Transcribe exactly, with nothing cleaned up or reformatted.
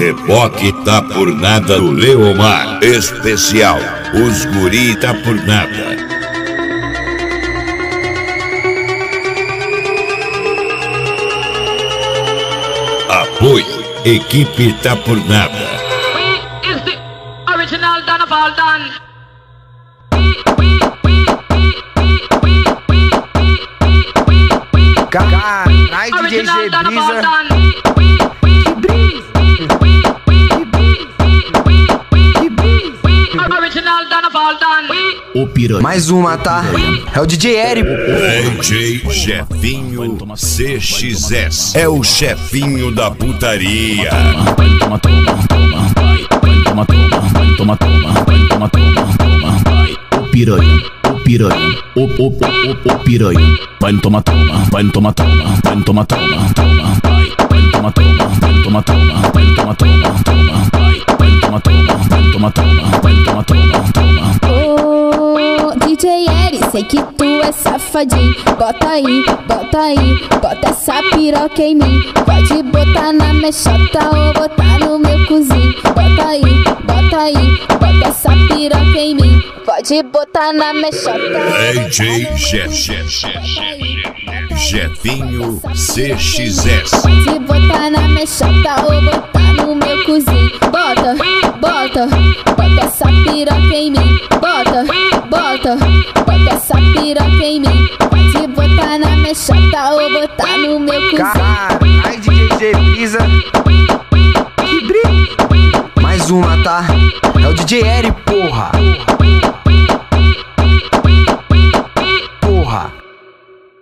reboque tá por nada do Leomar. Especial, os guri tá por nada. Apoio, equipe tá por nada. We is the original Donna Valdan. Caralho, D J G Brisa. O piranha. Mais uma, tá? É o D J Érico. D J Chefinho C X S. É o chefinho da putaria. Toma, toma, toma, toma, toma, toma, toma, toma, toma, toma, vai. O piranha, o piranha, o, o, o, o piranha. Vai, toma, toma, vai, toma, toma, vai, toma, toma, toma, vai. Vai, toma, toma, vai, toma, toma, vai, toma, toma, toma, vai. Vai, toma, toma, vai, toma, toma, vai, toma, toma, toma. Ô, D J Eri, sei que tu é safadinho. Bota aí, bota aí, bota essa piroca em mim. Pode botar na mexota ou botar no meu cozinho. Bota aí, bota aí, bota essa piroca em mim. Pode botar na mexota. D J Chefinho C X S. Pode botar na mexota ou botar no meu cozinho. Bota, bota, bota essa piroca em mim. Bota, bota, bota essa piroca em mim. Pode botar na mexota ou botar no meu cozinho. Caralho, D J Brisa. Mais uma, tá? É o D J Érico.